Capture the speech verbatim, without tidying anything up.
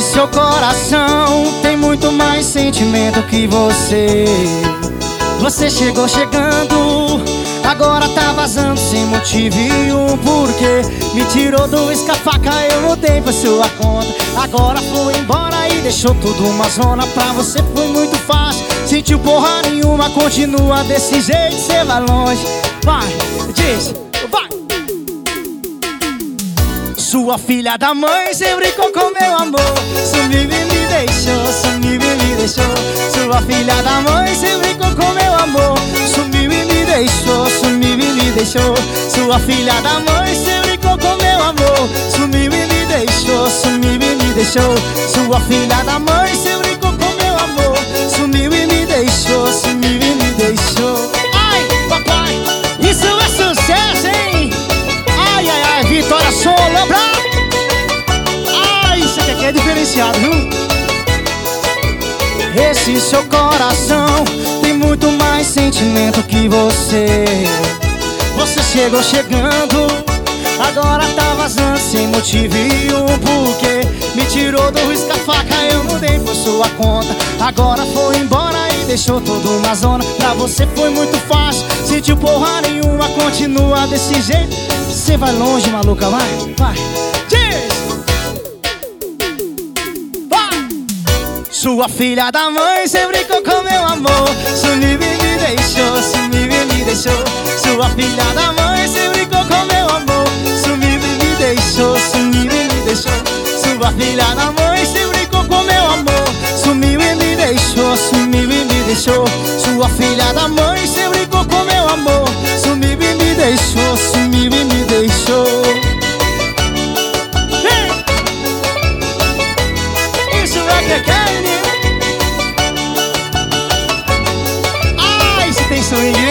seu coração tem muito mais sentimento que você. Você chegou chegando, agora tá vazando sem motivo e um porquê. Me tirou do escafaca, eu mudei pra sua conta. Agora foi embora e deixou tudo uma zona. Pra você foi muito fácil, sentiu porra nenhuma. Continua desse jeito, cê vai longe. Vai, diz, vai. Sua filha da mãe, cê brincou com meu amor. Sumiu e me deixou, sumiu e me deixou. Sua filha da mãe, cê brincou com meu amor. Sumiu e me deixou, sumiu e me deixou. Sua filha da mãe, cê brincou com meu amor. Sumiu e me deixou, sumiu e me deixou. Sua filha da mãe, cê brincou com meu amor. Sumiu e me deixou, sumiu e me deixou. Ai, papai, isso é sucesso, hein? Ai, ai, ai, Vitória Solobra. Ai, isso aqui é diferenciado, viu? Esse seu coração tem muito mais sentimento que você. Você chegou chegando, agora tá vazando sem motivo e um porquê. Me tirou do risca-faca, eu mudei por sua conta. Agora foi embora e deixou toda uma zona. Pra você foi muito fácil, sentiu porra nenhuma. Continua desse jeito, cê vai longe, maluca, vai, vai. Diz! Sua filha da mãe, cê brincou com meu amor. Sumiu e me deixou, sumiu e me deixou. Sua filha da mãe, cê brincou com meu amor. Sumiu e me deixou, sumiu e me deixou. Sua filha da mãe, cê brincou com meu amor. Sumiu e me deixou, sumiu e me deixou. Sua filha da mãe, cê brincou com meu amor. Sumiu e me deixou, sumiu e me deixou. Isso é que é Kenny. Ai, se tem swing.